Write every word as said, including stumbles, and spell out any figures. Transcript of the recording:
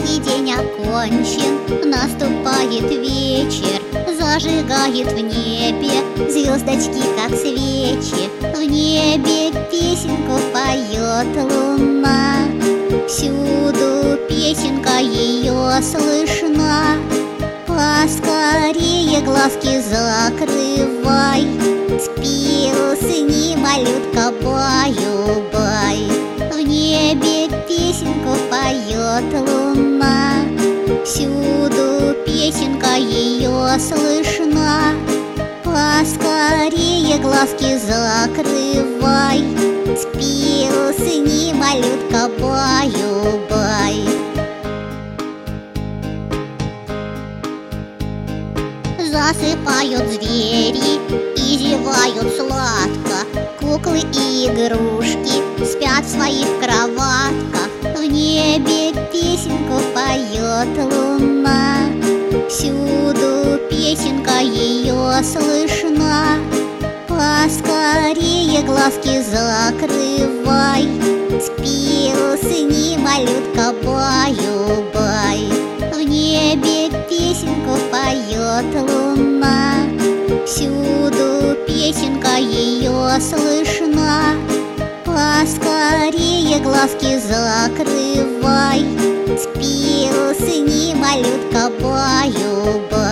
Майский день окончен, наступает вечер, зажигает в небе звездочки, как свечи. В небе песенку поет луна, всюду песенка ее слышна. Поскорее глазки закрывай, спи, усни, малютка, баю-бай. В небе песенку поет луна, всюду песенка ее слышна. Поскорее глазки закрывай, спи, усни, малютка, баю-бай. Засыпают звери и зевают сладко, куклы и игрушки спят в своих кроватках. В небе песенку поет луна, всюду песенка ее слышна. Поскорее глазки закрывай, спи, усни, малютка, баю-бай. В небе песенку поет луна, всюду песенка ее слышна. Поскорее глазки закрывай, спи, усни, малютка, баю-бай.